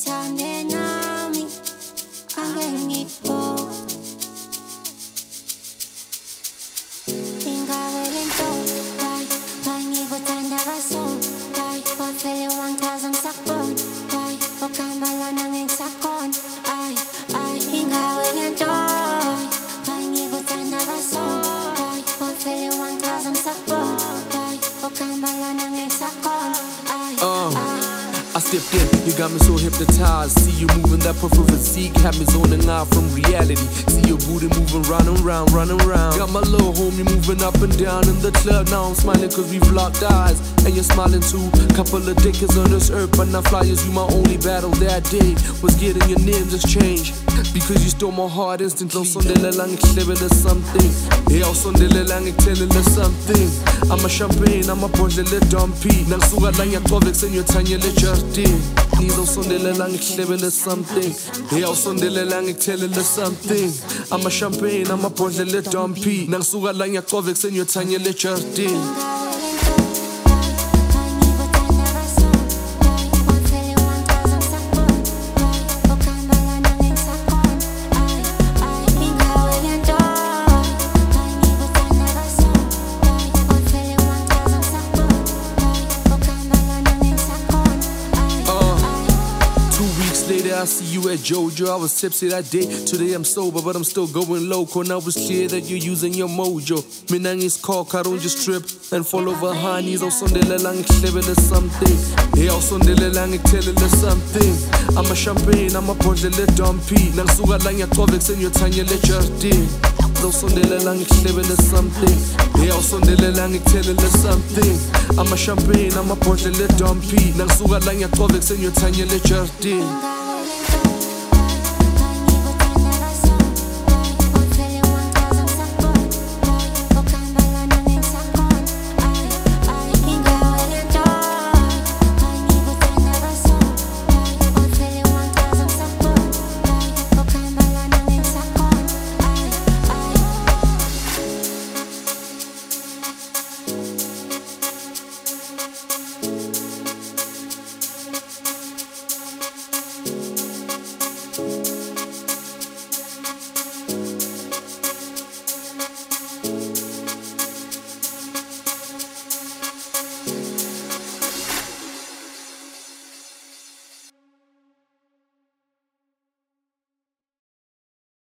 uthande nami ake ngikho ingabe lento ngikuthanda kaso wafele wangichaza ngisakubona ukhamba lana ngisakhona ingabe lento ngikuthanda kaso wafele wangichaza ngisakubona ukhamba lana ngisakhona I stepped in, you got me so hypnotized. See you moving that perfect physique, had me zoning out from reality. See your booty moving round and round, running round. Got my little homie moving up and down in the club. Now I'm smiling cause we've locked eyes, and you're smiling too. Couple of dickers on this earth, but not flyers. You my only battle that day was getting your names exchanged, because you stole my heart instantly. Sondela lang ik or something. Yeah, sondela lang ik tell her something. I'm a champagne, I'm a bottle dumpy. Nang suga lang ya kovex and your tanya le jardin. Nizo sondela lang ik or something. Yeah, sondela lang ik tell her something. I'm a champagne, I'm a bottle dumpy. Nang suga lang ya kovex and your tanya le jardin. Later I see you at Jojo. I was tipsy that day. Today I'm sober, but I'm still going loco. Now it's clear that you're using your mojo. Minangis call, I don't just trip and fall over honeys. Oh, sondela lang ik or something. Hey, oh, sondela lang ik tell her something. I'm a champagne, I'm a bottle dumpy. Nang suga lang ya kovex and your tanya le jardin. Oh, sondela lang ik or something. Hey, oh, sondela lang ik tell her something. I'm a champagne, I'm a bottle dumpy. Nang suga lang ya kovex and your tanya le jardin.